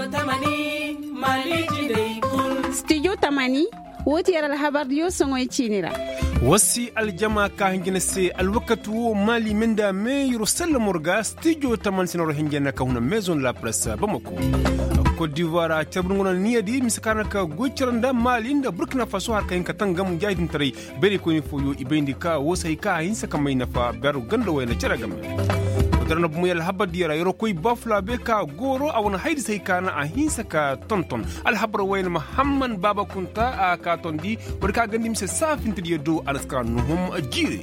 Studio Tamani woti yara habar yo songo chinira wasi aljama ka hingina se alwakatu mali menda me yurusal morga studio taman sinoro hingena ka huna maison la presse bamako Côte d'Ivoire a cabrungona niyadi misakana ka gochiranda mali inda Burkina Faso har kayin katanga mujahidin tare bere ko ni foyo ibendi ka wasai ka hinsa kamai nafa baru ganda wayna ciragam darna bu yal habad dira yoro koy bafla be ka goro awon haydi sai kana a hinsa ka tonton al habra wayna Muhammad Baba Kunta a ka tondi barka gandi mise safin tidiyo do alaska nuhum ajiri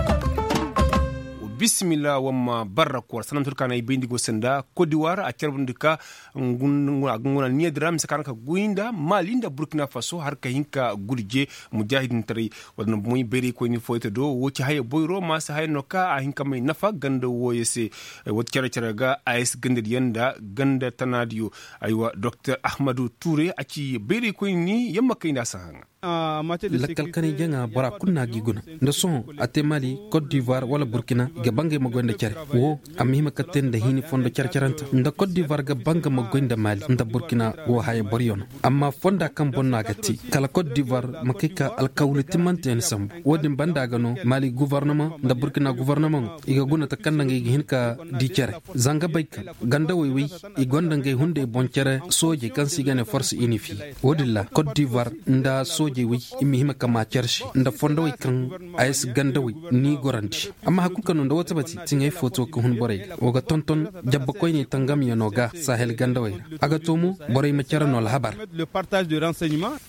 bismillah wamma barrakwar sanan turkana ibindigo senda Côte d'Ivoire a cerbundika nguna niedram sakanaka guinda malinda Burkina Faso har ka hinka gurje mujahidin tare wadna muy beri ko ni foyta do woci haye boyro ma sa haye noka a hinka mai nafa ganda woyese wot cere ga AS ganda yanda ganda tanadiyo aywa Dr Ahmadou Touré aci beri ko ni yamma kayna sahanga lakkal kani janga bara kunna giguna nda son ate Mali Côte d'Ivoire wala Burkina ga bange magonda cere wo amihima katen da hini fondo carcaranta nda Côte d'Ivoire ga banga magonda Mali nda Burkina wo haye boryono amma fonda kam bonna gati kala Côte d'Ivoire makika alkawliti manten sambu wodin banda gano Mali gouvernement nda Burkina gouvernement iga guna ta kanda ngi hinka di cere zanga bayka ganda wiwi igonda ngi hunde bon cere soje kan sigane force unifiée wodilla Côte d'Ivoire nda soje wi imihima kama cershi nda fondo wi kan AS ganda wi ni goranti amma hakun kanu nda wata bati tingai foto ko hun boray oga tonton jabba koy ni tangam yonoga sahel ganda wi aga tomu boray ma cerano la habar le partage de renseignements.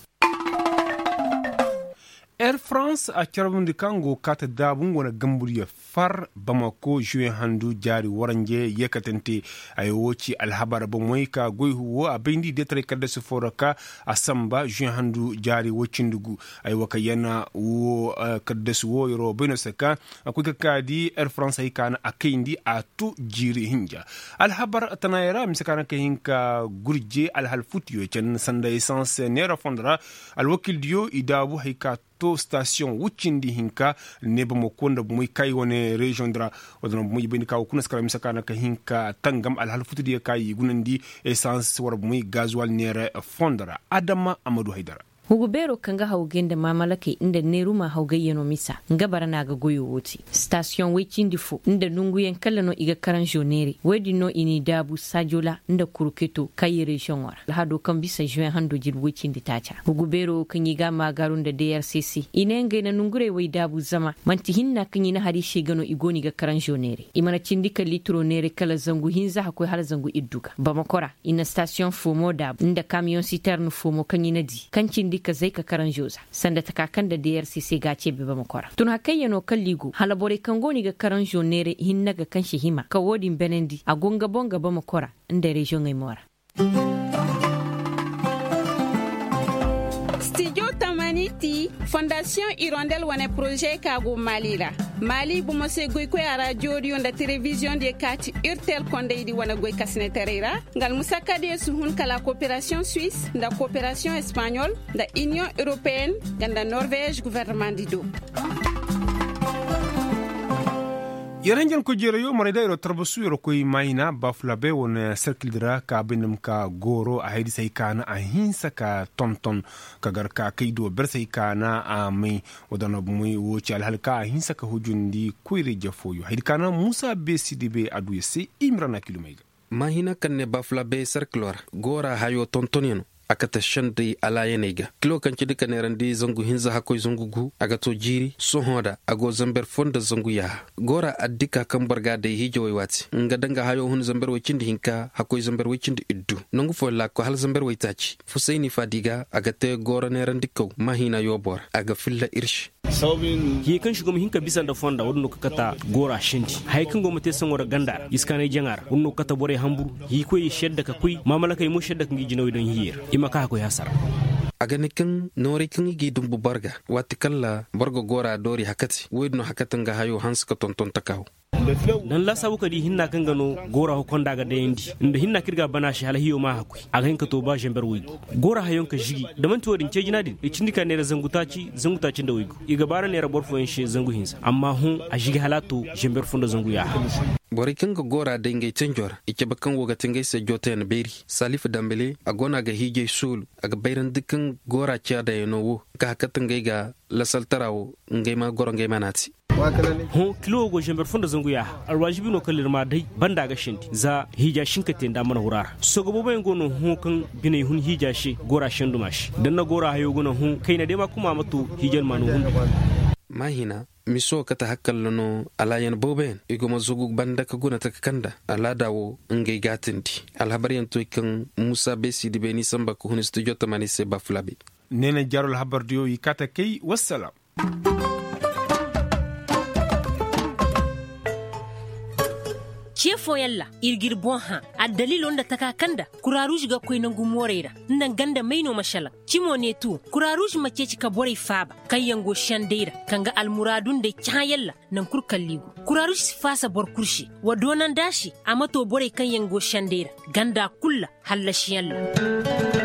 Air France a carbundi kango kata dabun wana gamburiya far Bamako juin handu jari waranje yekatente ayoci alhabara bamoy ka goyhu a bindi detre kadda suforaka asamba juin handu jari wocindugu ay waka yana wo kadda suwo yoro benosaka akuka kadi Air France ay kana akindi atu jiri hinja alhabar tanayra misakana ke hinka gurje alhal futiyo cen sanda essence nera fondra alwakil dio idabu hayka to station wucindi hinka neba mo konda muy kay woni region dra wadana muy beni kaw kunas kala misakana ka hinka tangam al hal futudi kay gunandi essence war muy gasoil nere fondra Adama Amadou Haidara Hugubero kanga haugenda mamalake inda neruma haugayyano misa ngabara na ga goyo woti station wecindi fu inda nunguyen kallano iga karan jonere wedi no ini dabu sajola inda kuruketo kayi region wara hado kan bisa juin hando jid wecindi tacha Hugubero kanyi ga magarun da DRCC inenge na nungure wai dabu zama manti hinna kanyi na hari shegano igoni ga karan jonere imana cindika litro nere kala zangu hinza hakoi har zangu idduga bamakora ina station fomo dabu inda camion citerne fomo kanyi na di kancin dika zai ka karan joza sanda ta kakan da DRCC gace biba makora tun hakai yano kalligo halabore kan goni ga karan jonere hinna ga kan shihima ka wodin benendi a gonga bonga ba makora inda region ai mora Studio Tamaniti Fondation Hirondelle wane projet kago Malila Mali bu mose goy ko ya radio da télévision de kati urtel konde di wana goy kasne terera ngal musaka de suhun kala coopération suisse da coopération espagnole da union européenne ganda Norvège gouvernement dido yaranjan ko jere yo mare dayro tarbasu yoro koy mayna baflabe won cercle dira ka binum ka goro a haydi say kana a hinsa ka tonton ka gar ka kaydo bersay kana a mai wadana muy woci al halka a hinsa ka hujundi kuire jafoyo haydi kana Musa Besidibe adu yesi Imrana Kilomega mahina kanne baflabe cercle gora hayo tonton yano akata shandi ala yenega kilo kan ci dika nerandi zangu hinza hakoy zangu gu agato jiri sohoda ago zamber fonda zangu ya gora addika kan barga de hijo wati ngadanga hayo hun zamber wicindi hinka hakoy zamber wicindi iddu nongu fo la ko hal zamber witachi fusaini fadiga agate gora nerandi ko mahina yobor aga filla irsh hi kan shugum hinka bisan da fonda wonno kata gora shindi hay kan gomate sangora gandar iskane jangar wonno kata bore hamburu hi koy shedda ka kuy mamalaka mu shedda ngi jinoy don hiyir imaka ko yasar aganikin nori kan igi dumbu barga wati kala bargo gora dori hakati wedno hakatanga hayo hanska tonton takaw dan la sabu kadi hinna kan gano gora ho konda ga dayandi inda hinna kirga bana shi halahiyo ma hakui aga hinka to ba jember wigo gora hayon ka jigi da man to din ce jinadin e cindika ne zangutaci da wigo iga bara ne rabor fo en she zangu hinsa amma hun a jigi halato jember funda zangu ya bori kinga gora denge tenjor ike bakan woga tingai se joten beri Salif Dambele agona ga hije sul aga bayran dukkan gora kya da yanowo ka hakatan ga lasaltarawo ngai ma goro ngai manati hon kilo go jember funda zangu ya alwajibi no kallir ma dai banda ga shinti za hija shinka te da mana hurara so go boben gono hon kan bine hun hija shi gora shindu mashi dan na gora hayo gono hun kai na dai ma kuma mato hijar manu hun mahina miso kata hakkallano alayan boben igoma zugu banda ka guna ta kanda aladawo ngai gatinti alhabariyan to kan Musa Besi di beni samba ko hun studio tamani se baflabi nena jarol habardiyo yikata kai wassalam. Chefo yalla irgir bon ha a dalil onda taka kanda kuraruj ga koy nangu moreira nan ganda maino mashala cimo ne tu kuraruj mace cika borai faba kan yango shandeira kanga almuradun da cha yalla nan kurkalligo kuraruj fasa bor kurshi wadonan dashi amato borai kan yango shandeira ganda kulla hallashi yalla